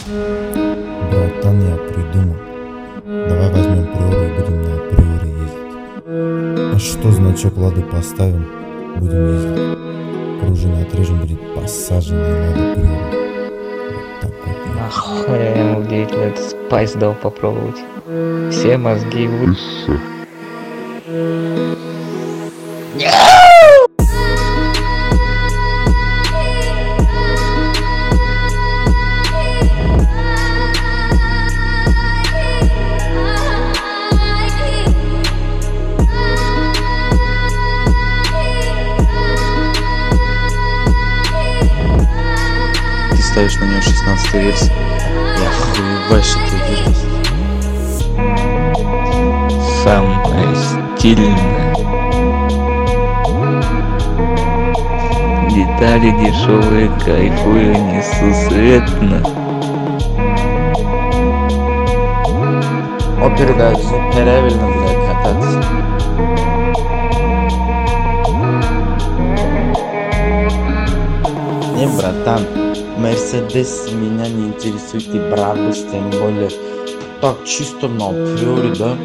Братан, я придумал. Давай возьмем приору и будем на приоре ездить. А что, значок Лады поставим, будем ездить. Пружины отрежем, будет посаженная Лада приора. Вот так вот. Нахуй я ему в 9 лет спайс дал попробовать. Все мозги выше. Ты ставишь на нее 16 версию. Я охуеваю, что ты держишь. Самая стильная. Детали дешевые, кайфую несусветно. Оперда правильно, блядь, кататься. Не, братан, Мерседес меня не интересует и Брабус, тем более. Так, чисто на приоре, да?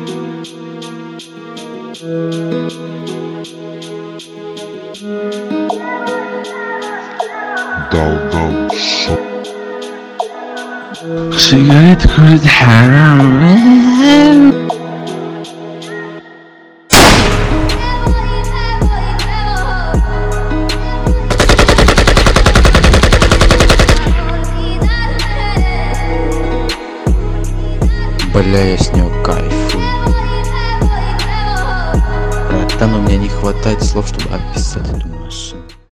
Дал, шо. Сигарет курить харам. Бля, я с него кайфую. Братан, у меня не хватает слов, чтобы описать эту